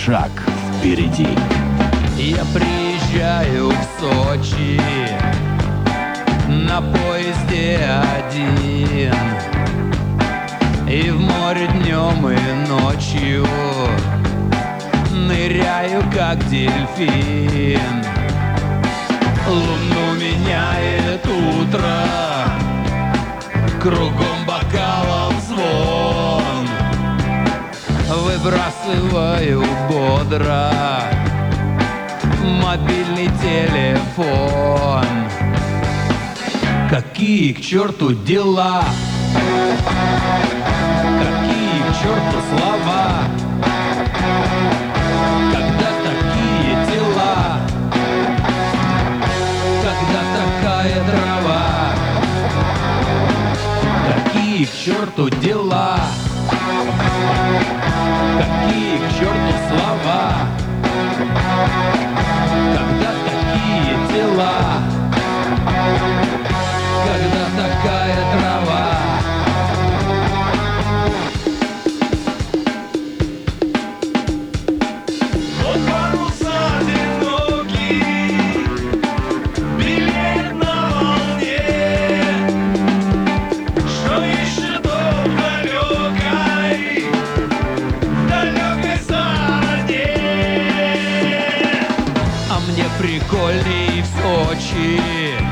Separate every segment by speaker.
Speaker 1: шаг впереди.
Speaker 2: Я приезжаю в Сочи на поезде один, и в море днем и ночью ныряю, как дельфин. Луну меняет утро, кругом бокалов звон. Выбрасываю бодро мобильный телефон. Какие к черту дела? Какие к черту слова? Когда такие дела? Когда такая дрова? Какие к черту дела? Какие к черту слова? Когда такие дела? Когда такая трава?
Speaker 3: Вот паруса одинокий, билет на волне, что еще дом далекой стороне.
Speaker 2: А мне прикольней в Сочи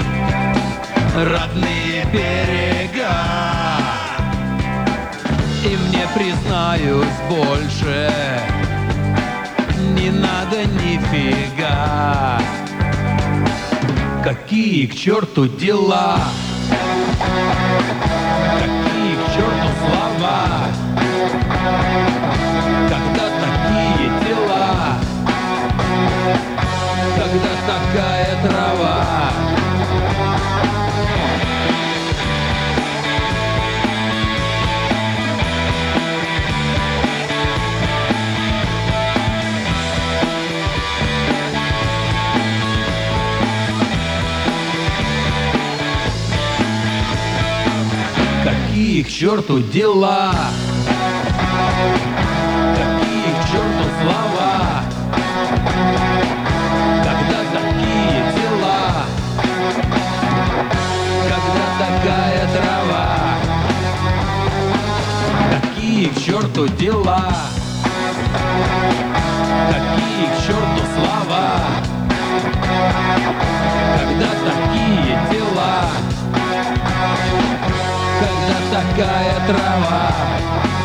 Speaker 2: родные берега, и мне, признаюсь, больше не надо нифига. Какие к черту дела? Какие к черту слова? Когда такие дела? Когда такая трава? Какие к черту дела? Какие к черту слова? Когда такие дела? Когда такая трава? Какие к черту дела? Какие к черту слова? Когда такие дела? Когда такая трава?